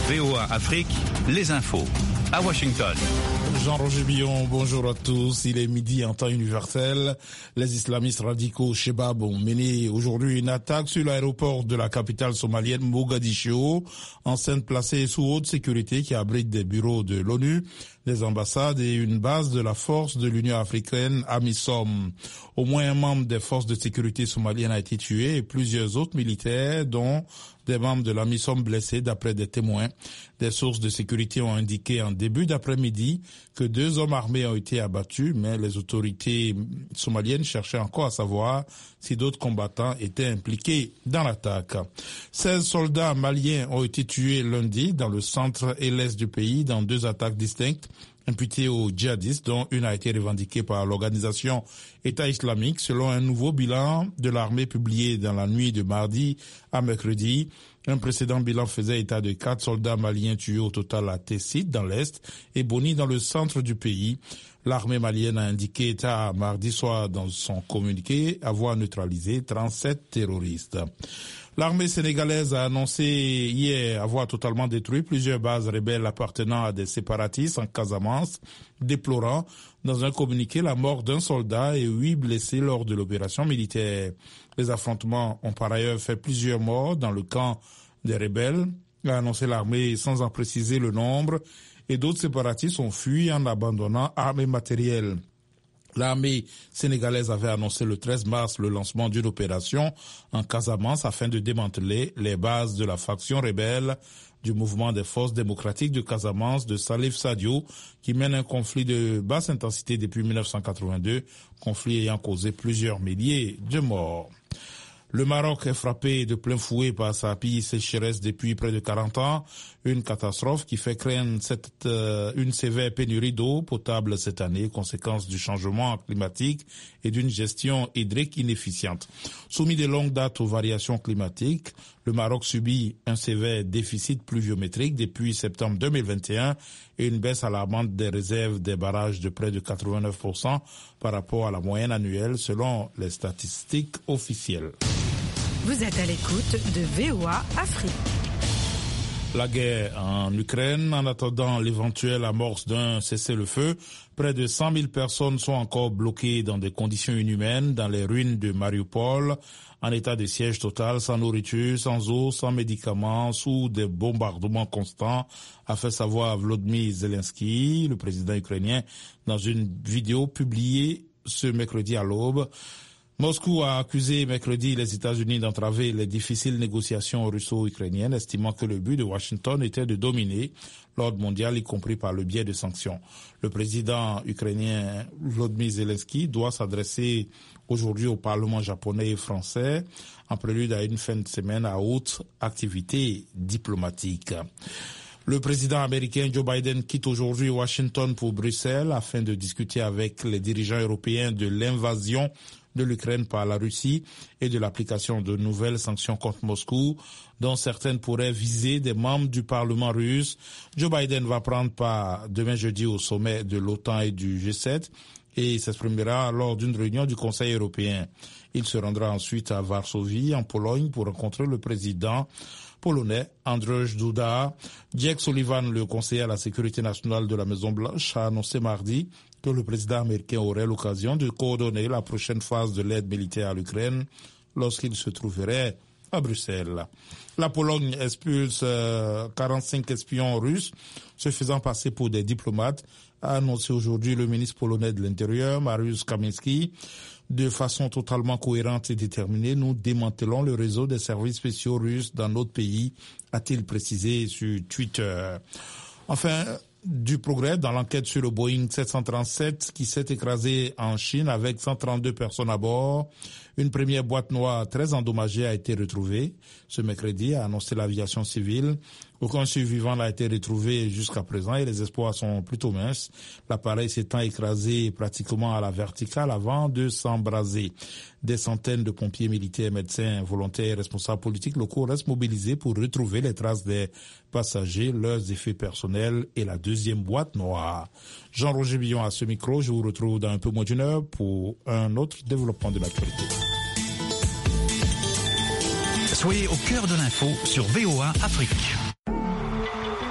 VOA Afrique, les infos. À Washington. Jean-Roger Billon, bonjour à tous. Il est midi en temps universel. Les islamistes radicaux Shebab ont mené aujourd'hui une attaque sur l'aéroport de la capitale somalienne Mogadiscio, enceinte placée sous haute sécurité qui abrite des bureaux de l'ONU, des ambassades et une base de la force de l'Union africaine AMISOM. Au moins un membre des forces de sécurité somaliennes a été tué et plusieurs autres militaires, dont des membres de l'AMISOM blessés d'après des témoins. Des sources de sécurité ont indiqué en début d'après-midi que 2 hommes armés ont été abattus, mais les autorités somaliennes cherchaient encore à savoir si d'autres combattants étaient impliqués dans l'attaque. 16 soldats maliens ont été tués lundi dans le centre et l'est du pays dans 2 attaques distinctes imputées aux djihadistes, dont une a été revendiquée par l'organisation État islamique, selon un nouveau bilan de l'armée publié dans la nuit de mardi à mercredi. Un précédent bilan faisait état de 4 soldats maliens tués au total à Tessit dans l'est et Boni dans le centre du pays. L'armée malienne a indiqué mardi soir dans son communiqué avoir neutralisé 37 terroristes. L'armée sénégalaise a annoncé hier avoir totalement détruit plusieurs bases rebelles appartenant à des séparatistes en Casamance, déplorant dans un communiqué la mort d'un soldat et 8 blessés lors de l'opération militaire. Les affrontements ont par ailleurs fait plusieurs morts dans le camp des rebelles, a annoncé l'armée sans en préciser le nombre, et d'autres séparatistes ont fui en abandonnant armes et matériel. L'armée sénégalaise avait annoncé le 13 mars le lancement d'une opération en Casamance afin de démanteler les bases de la faction rebelle du mouvement des forces démocratiques de Casamance de Salif Sadio, qui mène un conflit de basse intensité depuis 1982, conflit ayant causé plusieurs milliers de morts. Le Maroc est frappé de plein fouet par sa pire sécheresse depuis près de 40 ans, une catastrophe qui fait craindre une sévère pénurie d'eau potable cette année, conséquence du changement climatique et d'une gestion hydrique inefficiente. Soumis de longue date aux variations climatiques, le Maroc subit un sévère déficit pluviométrique depuis septembre 2021 et une baisse alarmante des réserves des barrages de près de 89% par rapport à la moyenne annuelle selon les statistiques officielles. Vous êtes à l'écoute de VOA Afrique. La guerre en Ukraine, en attendant l'éventuelle amorce d'un cessez-le-feu, près de 100 000 personnes sont encore bloquées dans des conditions inhumaines dans les ruines de Mariupol, en état de siège total, sans nourriture, sans eau, sans médicaments, sous des bombardements constants, a fait savoir Volodymyr Zelensky, le président ukrainien, dans une vidéo publiée ce mercredi à l'aube. Moscou a accusé mercredi les États-Unis d'entraver les difficiles négociations russo-ukrainiennes, estimant que le but de Washington était de dominer l'ordre mondial, y compris par le biais de sanctions. Le président ukrainien Volodymyr Zelensky doit s'adresser aujourd'hui au Parlement japonais et français, en prélude à une fin de semaine à haute activité diplomatique. Le président américain Joe Biden quitte aujourd'hui Washington pour Bruxelles afin de discuter avec les dirigeants européens de l'invasion de l'Ukraine par la Russie et de l'application de nouvelles sanctions contre Moscou, dont certaines pourraient viser des membres du Parlement russe. Joe Biden va prendre part demain jeudi au sommet de l'OTAN et du G7 et s'exprimera lors d'une réunion du Conseil européen. Il se rendra ensuite à Varsovie, en Pologne, pour rencontrer le président polonais Andrzej Duda. Jake Sullivan, le conseiller à la sécurité nationale de la Maison-Blanche, a annoncé mardi que le président américain aurait l'occasion de coordonner la prochaine phase de l'aide militaire à l'Ukraine lorsqu'il se trouverait à Bruxelles. La Pologne expulse 45 espions russes se faisant passer pour des diplomates, a annoncé aujourd'hui le ministre polonais de l'Intérieur, Mariusz Kaminski. De façon totalement cohérente et déterminée, nous démantelons le réseau des services spéciaux russes dans notre pays, a-t-il précisé sur Twitter. Enfin, du progrès dans l'enquête sur le Boeing 737 qui s'est écrasé en Chine avec 132 personnes à bord. Une première boîte noire très endommagée a été retrouvée ce mercredi, a annoncé l'aviation civile. Aucun survivant n'a été retrouvé jusqu'à présent et les espoirs sont plutôt minces. L'appareil s'étant écrasé pratiquement à la verticale avant de s'embraser. Des centaines de pompiers militaires, médecins, volontaires et responsables politiques locaux restent mobilisés pour retrouver les traces des passagers, leurs effets personnels et la deuxième boîte noire. Jean-Roger Billon à ce micro. Je vous retrouve dans un peu moins d'une heure pour un autre développement de l'actualité. Soyez au cœur de l'info sur VOA Afrique.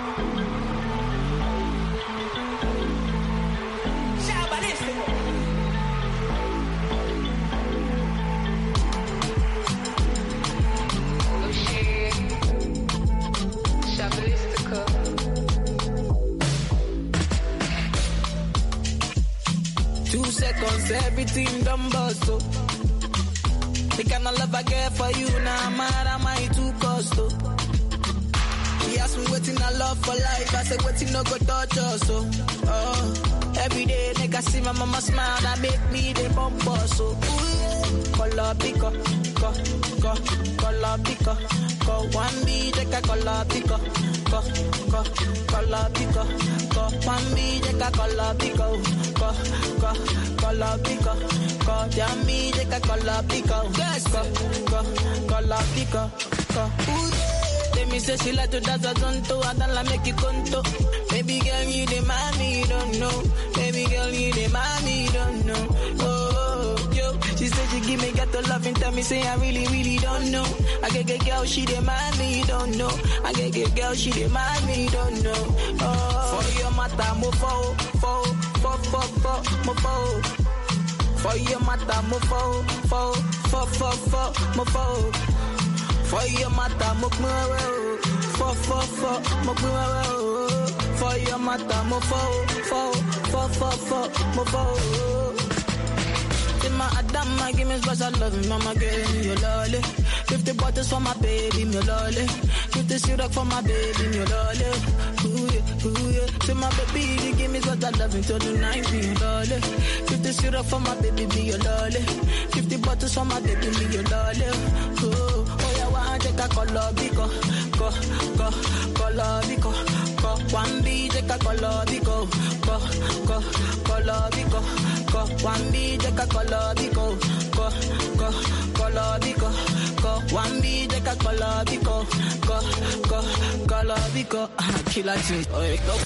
everything done bust, so. The kind of love I get for you, now I'm mad, am I too cost, so. He asked me waiting I love for life, I said waiting no go touch us, so. Every day, nigga see my mama smile, that make me the bump us, so. Color pico, color pico, one B, take a color pico, color pico, one B, take a color pico, color pico, yummy, take a color pico, color pico, Let me say she like to dance a zonto, I don't like make it conto. Baby girl, you the mommy, don't know. Baby girl, you the mommy, don't know. Oh, yo, she said she give me ghetto love and tell me say I really, really don't know. I get girl, she the mommy, don't know. I get girl, she the mommy, don't know. Oh, for your mata, mo fo, mo fo. For your mata, mo fo, mo fo. For your mata, mo fo, mo fo. For your mata, mo fo, mo fo. My Adam, give me special love, mama, give me your lolly. 50 bottles for my baby, me lolly. 50 syrup for my baby, me lolly. Ooh yeah. Say my baby, give me special love until the night, me lolly. 50 syrup for my baby, be your lolly. 50 bottles for my baby, me your lolly. Oh yeah, one take a color bico, color bico. One B take a color bico, color bico. One B take a color bico, color bico. One B take a color bico, color bico. Killer thing, oh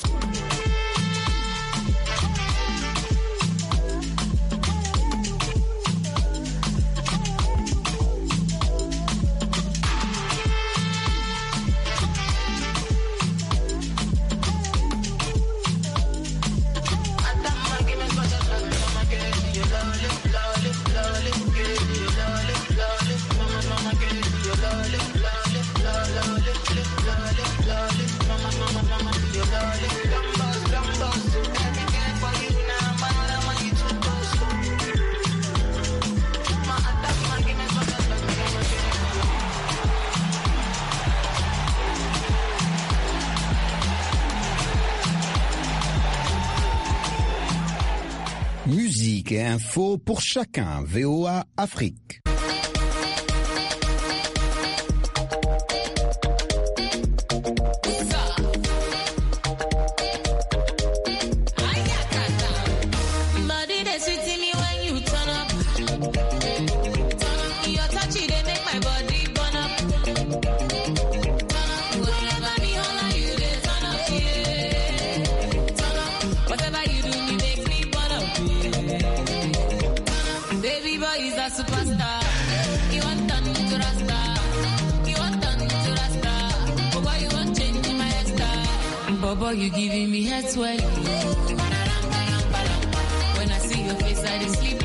Musique et info pour chacun. VOA Afrique. Superstar, you want done to Rasta, you want done to Rasta. Boy, you want change my hairstyle. Bobo, you giving me head swelling. When I see your face, I sleep.